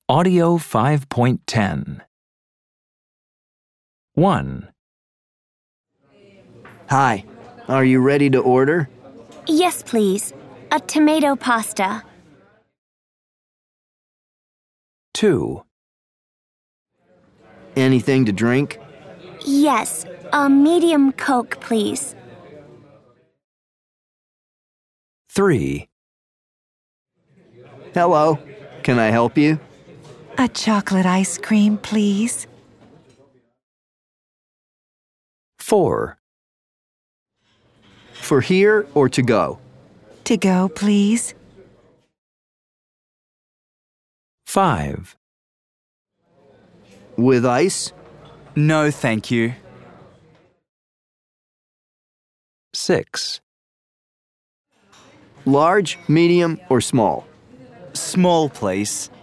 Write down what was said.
Audio 5.10. 1, Hi, are you ready to order? Yes, please. A tomato pasta. 2, Anything to drink? Yes, a medium Coke, please. 3, Hello, can I help you? A chocolate ice cream, please. 4, For here or to go? To go, please. 5, With ice? No, thank you. 6, Large, medium, or small? Small, please.